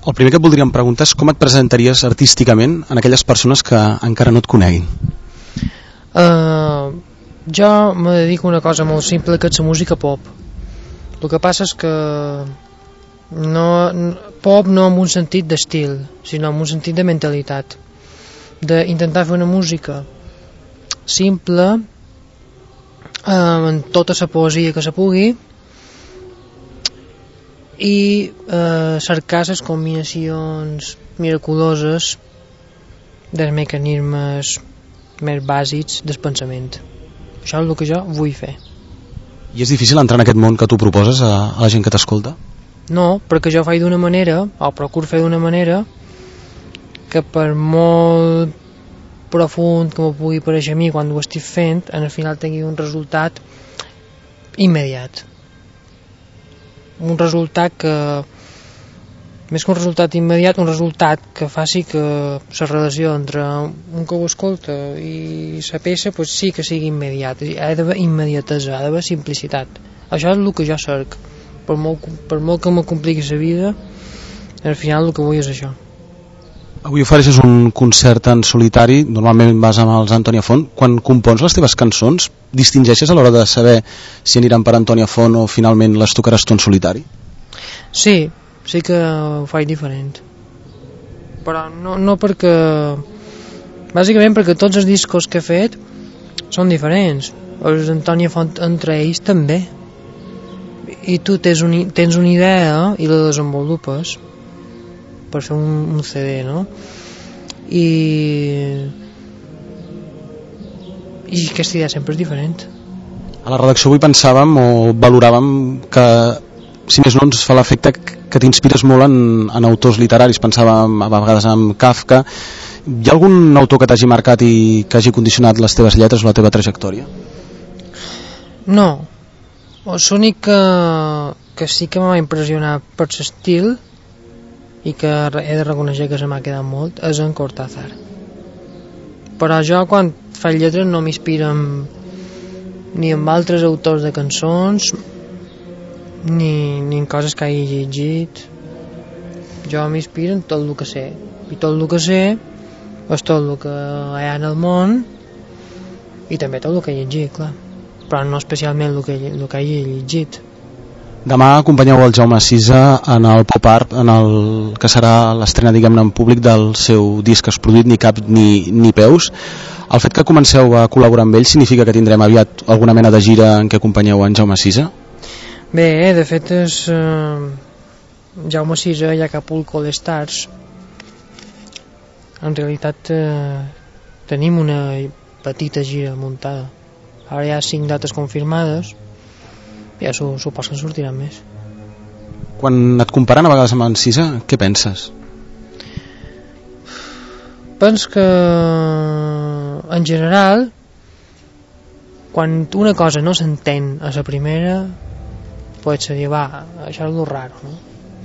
El primer que et voldríem preguntar és com et presentaries artísticament en aquelles persones que encara no et coneguin. Jo me dedico a una cosa molt simple, que és la música pop. El que passa és que pop no en un sentit d'estil, sinó en un sentit de mentalitat, d'intentar fer una música simple, amb tota la poesia que se pugui, i cercar les combinacions miraculoses dels mecanismes més bàsics del pensament. Això és el que jo vull fer. I és difícil entrar en aquest món que tu proposes a la gent que t'escolta? No, perquè jo faig d'una manera, o procuro fer d'una manera, que per molt profund que m'ho pugui pareixer a mi quan ho estic fent, al final tingui un resultat immediat. Un resultat que, més que un resultat immediat, un resultat que faci que la relació entre un que ho escolta i la peça pues sí que sigui immediat. Ha d'haver immediatesa, ha d'haver simplicitat. Això és el que jo cerc. Per molt que me compliqui la vida, al final el que vull és això. Avui ofereixes un concert en solitari, normalment vas amb els Antònia Font. Quan compons les teves cançons, distingeixes a l'hora de saber si aniran per Antònia Font o finalment les tocaràs tu en solitari? Sí que ho faig diferent. Però no perquè... Bàsicament perquè tots els discos que he fet són diferents. Els Antònia Font entre ells també. I tu tens una idea i la desenvolupes per fer un CD, no? I aquesta idea sempre és diferent. A la redacció avui pensàvem o valoràvem que, si més no, ens fa l'efecte que t'inspires molt en autors literaris. Pensàvem a vegades en Kafka. Hi ha algun autor que t'hagi marcat i que hagi condicionat les teves lletres o la teva trajectòria? No. L'únic que sí que m'ha impressionat per l'estil i que he de reconèixer que se m'ha quedat molt és en Cortázar. Però jo quan faig lletres no m'inspiro ni en altres autors de cançons ni en coses que hagi llegit. Jo m'inspiro en tot el que sé, i tot el que sé és tot el que hi ha en el món i també tot el que he llegit, clar, però no especialment el que hagi llegit. Demà acompanyeu el Jaume Sisa en el Pop Art, en el que serà l'estrena, diguem-ne, en públic del seu disc Es produït ni cap ni peus. El fet que comenceu a col·laborar amb ell significa que tindrem aviat alguna mena de gira en què acompanyeu en Jaume Sisa? Bé, de fet és Jaume Sisa i Acapulco All Stars. En realitat tenim una petita gira muntada. Ara hi ha 5 dates confirmades, ja supos que en sortiran més. Quan et comparen a vegades amb en Sisa, què penses? Penso que en general quan una cosa no s'entén a la primera pots dir, això és algo raro, no?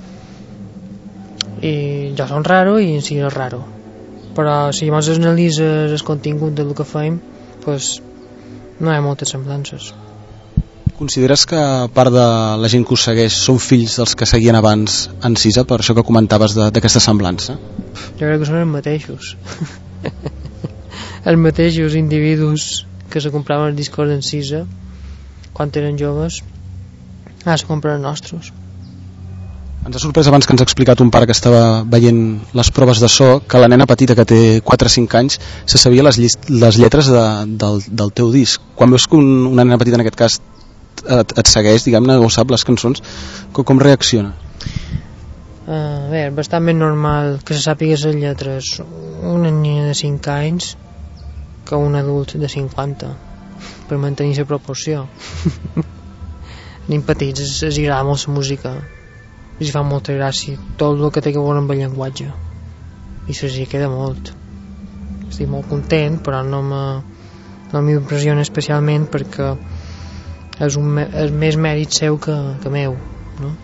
I jo som raro i en si és raro, però si llavors analitzes el contingut del que fem, pues no hi ha moltes semblances. Consideres que part de la gent que us segueix són fills dels que seguien abans en Sisa, per això que comentaves d'aquesta semblança? Jo crec que són els mateixos. Els mateixos individus que se compraven els discos d'en Sisa quan eren joves, se compren els nostres. Ens ha sorprès abans que ens ha explicat un pare que estava veient les proves de so que la nena petita que té 4 o 5 anys se sabia les lletres del teu disc. Quan veus que una nena petita en aquest cas et segueix, diguem-ne, o sap les cançons, com reacciona? Bé, és bastant més normal que se sàpiga les lletres una nena de 5 anys que un adult de 50, per mantenir la proporció. Nen petits els agrada molt la música, els fa molta gràcia tot el que té que veure amb el llenguatge i se'ls queda molt. Estic molt content, però no m'impressiona especialment perquè és més mèrit seu que meu, no?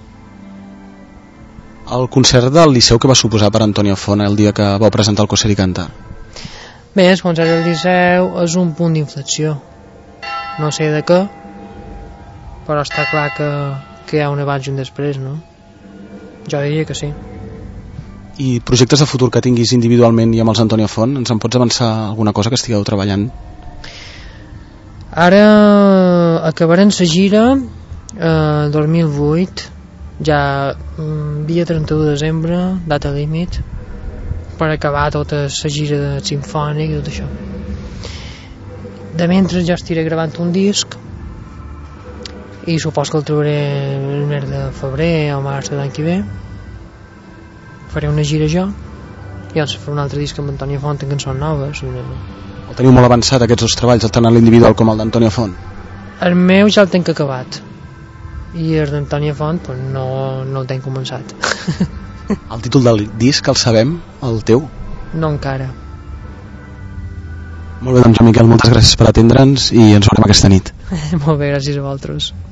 El concert del Liceu, que va suposar per Antònia Font el dia que vau presentar el Coser i Cantar? Bé, el concert del Liceu és un punt d'inflexió, no sé de què, però està clar que hi ha un abans i un després, no? Jo diria que sí. I projectes de futur que tinguis individualment i amb els Antonio Font, ens en pots avançar alguna cosa que estigueu treballant? Ara acabarem la gira 2008, ja dia 31 de desembre, data límit, per acabar tota la gira de simfònic i tot això. De mentre ja estiré gravant un disc i supos que el trobaré el mes de febrer o març de l'any que ve. Faré una gira jo i llavors faré un altre disc amb Antonio Font en cançons noves. El teniu molt avançat aquests dos treballs, tant l'individual com el d'Antonio Font? El meu ja el tenc acabat i el d'Antonio Font pues, no el tenc començat. El títol del disc el sabem, el teu? No encara. Molt bé, doncs Miquel, moltes gràcies per atendre'ns i ens veurem aquesta nit. Molt bé, gràcies a vosaltres.